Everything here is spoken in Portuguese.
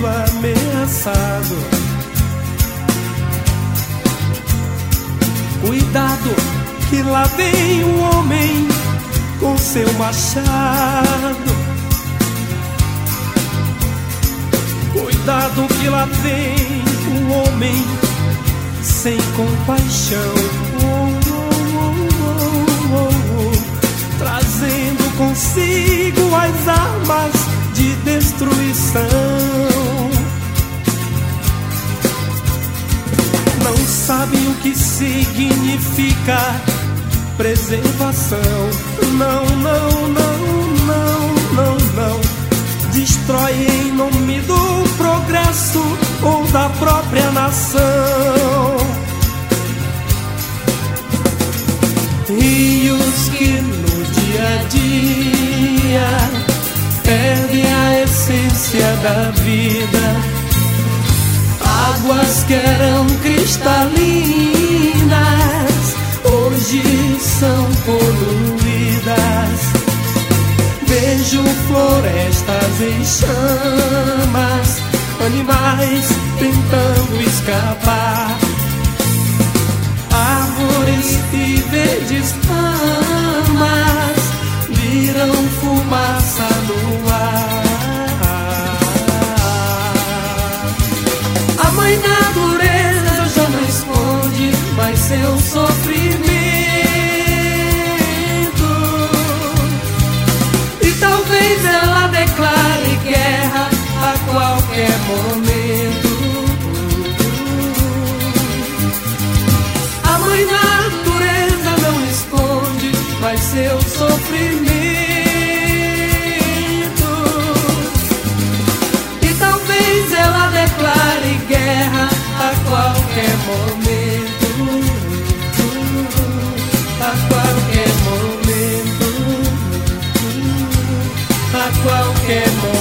sendo ameaçado. Cuidado, que lá vem um homem com seu machado. Cuidado, que lá vem um homem sem compaixão, trazendo consigo as armas de destruição. Não sabe o que significa preservação. Não, não, não, não, não, não. Destrói em nome do progresso ou da própria nação. Rios que no dia a dia perdem a essência da vida, águas que eram cristalinas hoje são poluídas. Vejo florestas em chamas, animais tentando escapar, árvores e verdes ramas viram fumaça no ar. A mãe natureza já não esconde mais seu sofrimento, e talvez ela declare guerra a qualquer momento. A mãe natureza não esconde mais seu sofrimento, e talvez ela declare guerra a qualquer momento. A qualquer momento. A qualquer momento.